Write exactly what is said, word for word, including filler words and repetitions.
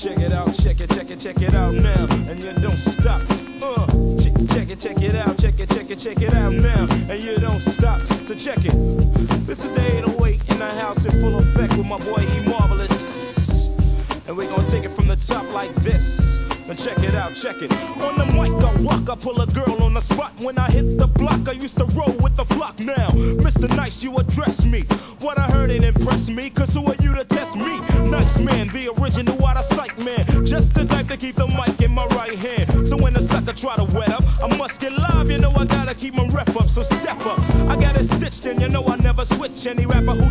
Check it out, check it, check it, check it out now, and you don't stop. Uh, check, check it, check it out, check it, check it, check it out now, and you don't stop. So check it. This is the eight oh eight in the house in full effect with my boy E Marvelous, and we're gonna take it from the top like this. And check it out, check it. On the mic, I rock, I pull a girl on the spot. When I hit the block, I used to roll with the flock. Now, Mister Nice, you address me. What I heard ain't impressed me, cause who are you to test me? Nice man, the original out of sight man. Just the type to keep the mic in my right hand. So when the sucker try to wet up, I must get live, you know I gotta keep my rep up, so step up. I got it stitched and you know I never switch. Any rapper who